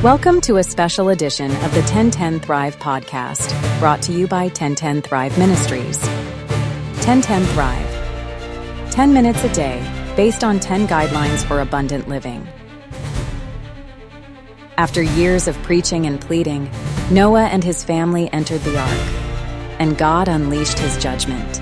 Welcome to a special edition of the 1010 Thrive podcast, brought to you by 1010 Thrive Ministries. 1010 Thrive. 10 minutes a day, based on 10 guidelines for abundant living. After years of preaching and pleading, Noah and his family entered the ark, and God unleashed his judgment.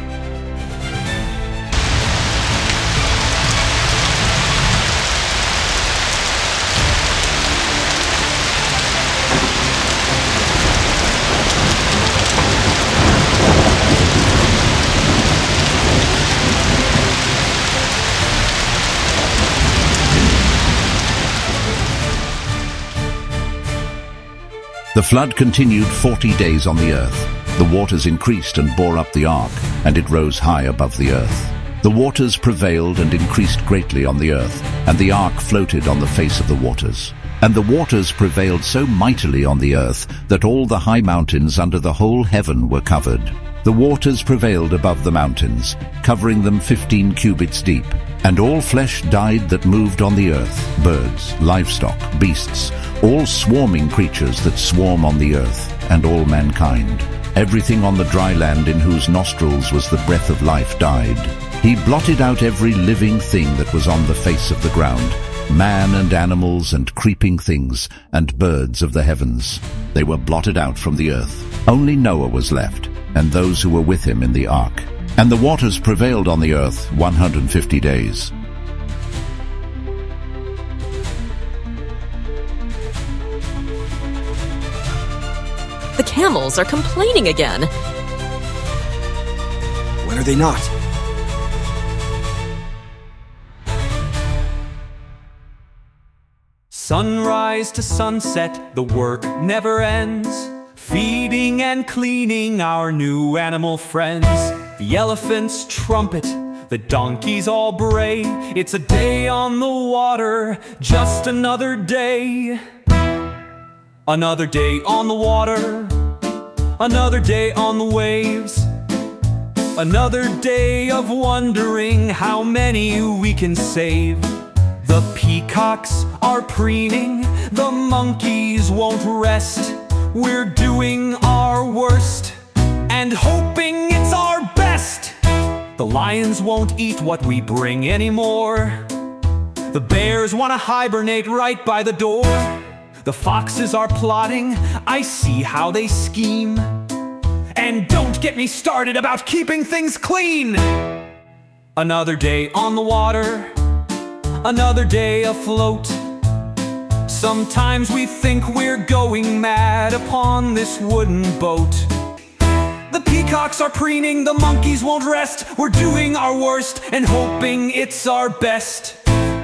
The flood continued 40 days on the earth. The waters increased and bore up the ark, and it rose high above the earth. The waters prevailed and increased greatly on the earth, and the ark floated on the face of the waters. And the waters prevailed so mightily on the earth that all the high mountains under the whole heaven were covered. The waters prevailed above the mountains, covering them 15 cubits deep. And all flesh died that moved on the earth, birds, livestock, beasts, all swarming creatures that swarm on the earth, and all mankind. Everything on the dry land in whose nostrils was the breath of life died. He blotted out every living thing that was on the face of the ground, man and animals and creeping things, and birds of the heavens. They were blotted out from the earth. Only Noah was left, and those who were with him in the ark. And the waters prevailed on the earth 150 days. The camels are complaining again. When are they not? Sunrise to sunset, the work never ends. Feeding and cleaning our new animal friends. The elephants trumpet, the donkeys all bray. It's a day on the water, just another day. Another day on the water, another day on the waves. Another day of wondering how many we can save. The peacocks are preening, the monkeys won't rest. We're doing our worst and hoping it's our best. The lions won't eat what we bring anymore. The bears want to hibernate right by the door. The foxes are plotting, I see how they scheme. And don't get me started about keeping things clean. Another day on the water, another day afloat. Sometimes we think we're going mad upon this wooden boat. The peacocks are preening, the monkeys won't rest. We're doing our worst and hoping it's our best.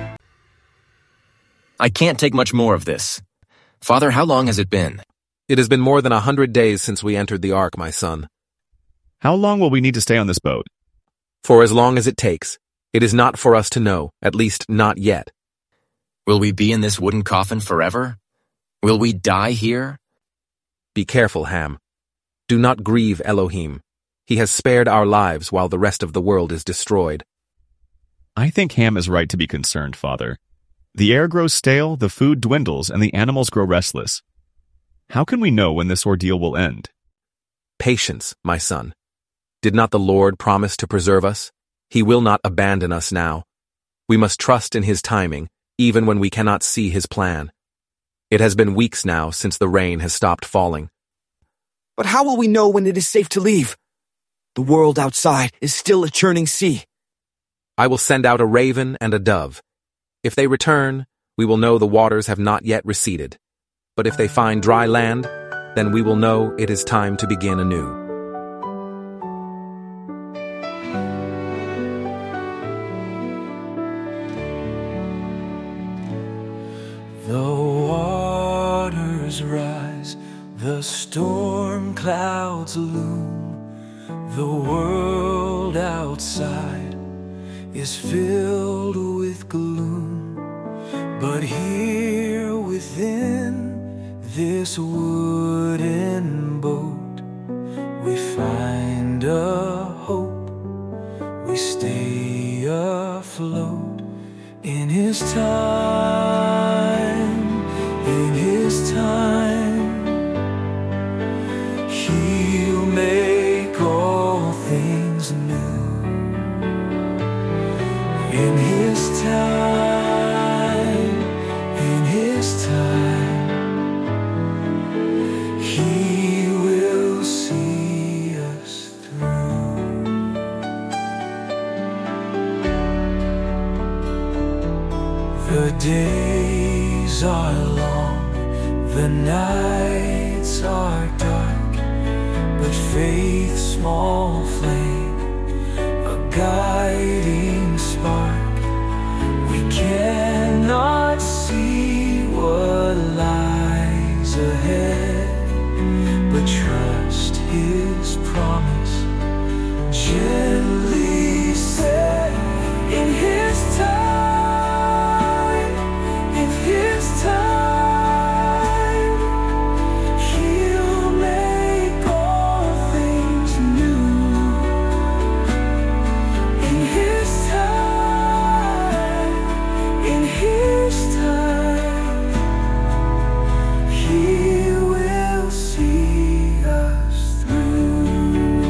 I can't take much more of this. Father, how long has it been? It has been more than 100 days since we entered the ark, my son. How long will we need to stay on this boat? For as long as it takes. It is not for us to know, at least not yet. Will we be in this wooden coffin forever? Will we die here? Be careful, Ham. Do not grieve Elohim. He has spared our lives while the rest of the world is destroyed. I think Ham is right to be concerned, Father. The air grows stale, the food dwindles, and the animals grow restless. How can we know when this ordeal will end? Patience, my son. Did not the Lord promise to preserve us? He will not abandon us now. We must trust in His timing, even when we cannot see His plan. It has been weeks now since the rain has stopped falling. But how will we know when it is safe to leave? The world outside is still a churning sea. I will send out a raven and a dove. If they return, we will know the waters have not yet receded. But if they find dry land, then we will know it is time to begin anew. The waters rise, the storm clouds loom. The world outside is filled with gloom. But here within this wooden boat, we find a hope. We stay afloat in His time, in His His time, He'll make all things new. In His time, in His time, He will see us through. The days are long, the nights are dark, but faith's small flame, a guiding spark. We cannot see what lies ahead, but trust His promise, gently said. In His time, in His time, He'll make all things new. In His time, in His time, He will see us through.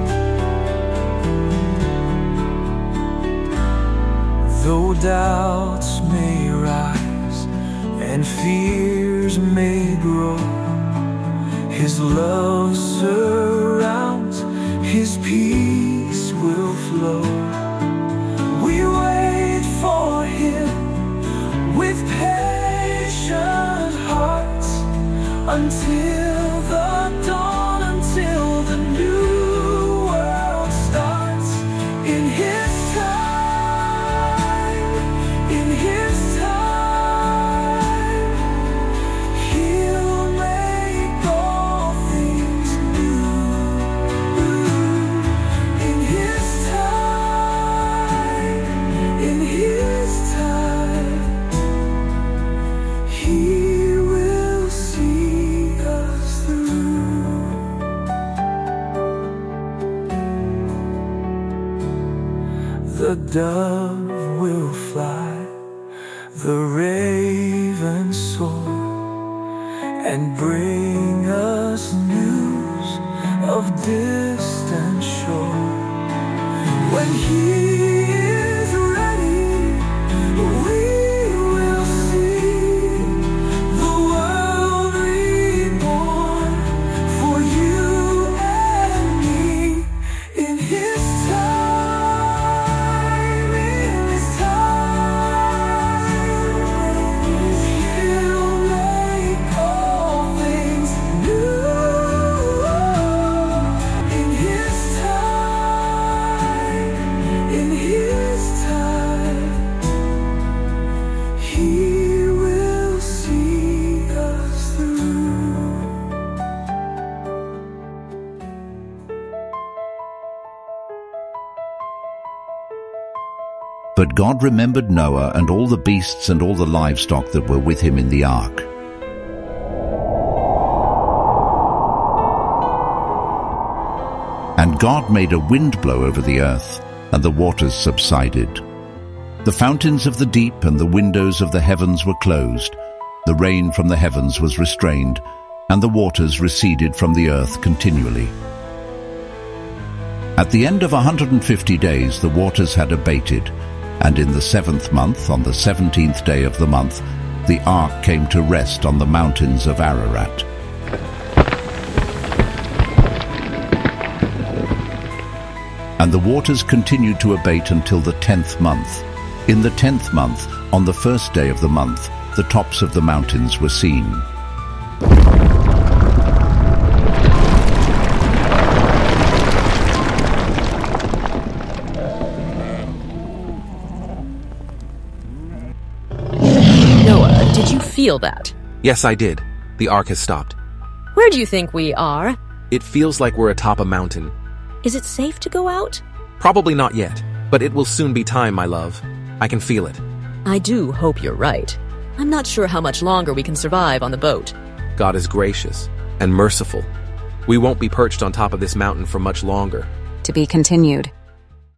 Though doubts may rise and fears may grow, His love surrounds, His peace will flow. We wait for Him with patient hearts until the dawn, until the new world starts. In His time, in His time, He'll make all things new. In His time, in His time, He will see us through. The dove will fly, the raven soar, and bring us news of distant shore. When He is ready, we will see the world reborn for you and me. In His time, in His time, He'll make all things new. In His time, in His time, He will see us through. But God remembered Noah and all the beasts and all the livestock that were with him in the ark. And God made a wind blow over the earth, and the waters subsided. The fountains of the deep and the windows of the heavens were closed. The rain from the heavens was restrained, and the waters receded from the earth continually. At the end of 150 days the waters had abated, and in the 7th month, on the 17th day of the month, the ark came to rest on the mountains of Ararat. And the waters continued to abate until the 10th month. In the 10th month, on the 1st day of the month, the tops of the mountains were seen. Noah, did you feel that? Yes, I did. The ark has stopped. Where do you think we are? It feels like we're atop a mountain. Is it safe to go out? Probably not yet, but it will soon be time, my love. I can feel it. I do hope you're right. I'm not sure how much longer we can survive on the boat. God is gracious and merciful. We won't be perched on top of this mountain for much longer. To be continued.